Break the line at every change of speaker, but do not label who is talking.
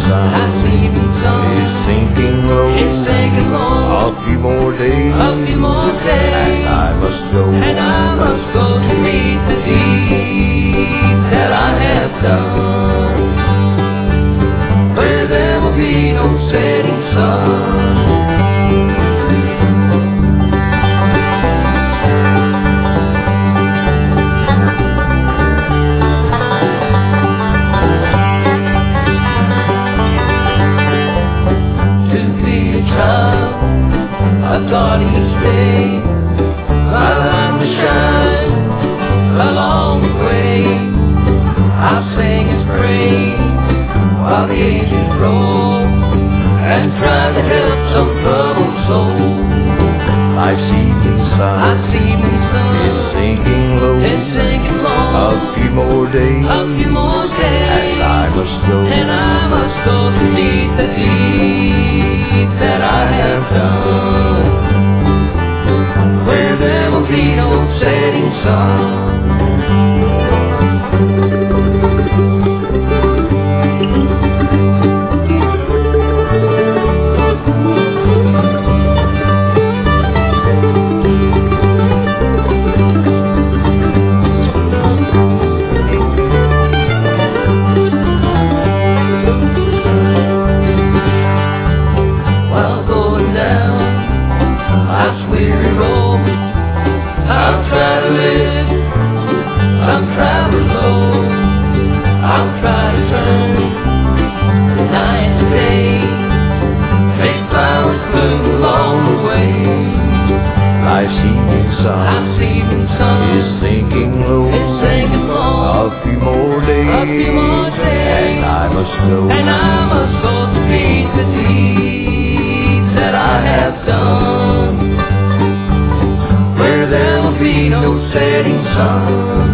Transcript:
sun is sinking low. A few more days, and I must go
to meet the deeds that I have done, where there will be no setting sun. I thought each day my light would shine along the way. I'll sing His praise while the ages roll, and try to help some troubled soul.
Life's evening sun is sinking low. A few more days, and I must go
to meet the deeds that I have done, where there will be no setting sun. Weary road, I'll try to live some traveler's load. I'll try to turn the night to day, make flowers bloom along the way.
Life's evening sun is sinking low. A few more days, and I must go
to meet the deeds that I have done, where there will be no setting sun.